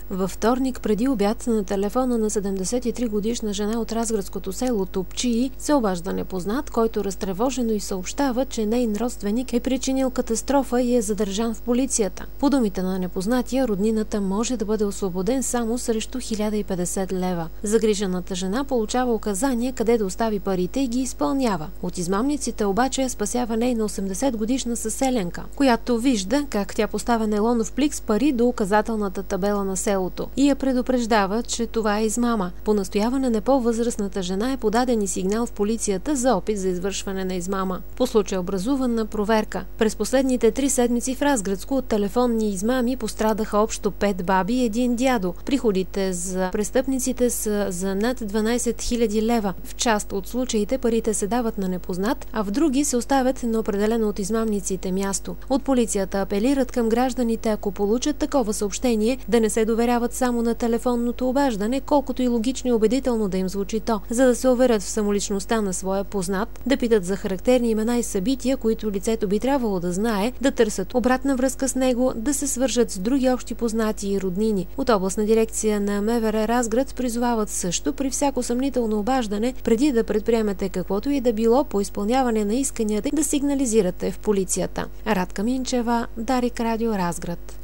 Във вторник преди обяд на телефона на 73-годишна жена от разградското село Топчии се обажда непознат, който разтревожено и съобщава, че нейн родственик е причинил катастрофа и е задържан в полицията. По думите на непознатия, роднината може да бъде освободен само срещу 1050 лева. Загрижената жена получава указания къде да остави парите и ги изпълнява. От измамниците обаче я спасява нейна 80-годишна съселенка, която вижда как тя поставя нейлонов плик с пари до указателната табела на селото и я предупреждава, че това е измама. По настояване на по-възрастната жена е подаден и сигнал в полицията за опит за извършване на измама. По случай образувана проверка. През последните 3 седмици в Разградско от телефонни измами пострадаха общо 5 баби и 1 дядо. Приходите за престъпниците са за над 12 000 лева. В част от случаите парите се дават на непознат, а в други се оставят на определено от измамниците място. От полицията апелират към гражданите, ако получат такова съобщение, да не се доверяват само на телефонното обаждане, колкото и логично и убедително да им звучи то, за да се уверят в самоличността на своя познат, да питат за характерни имена и събития, които лицето би трябвало да знае, да търсят обратна връзка с него, да се свържат с други общи познати и роднини. От областна дирекция на МВР Разград призовават също при всяко съмнително обаждане, преди да предприемете каквото и да било по изпълняване на исканията, да сигнализирате в полицията. Радка Минчева, Дарик Радио Разград.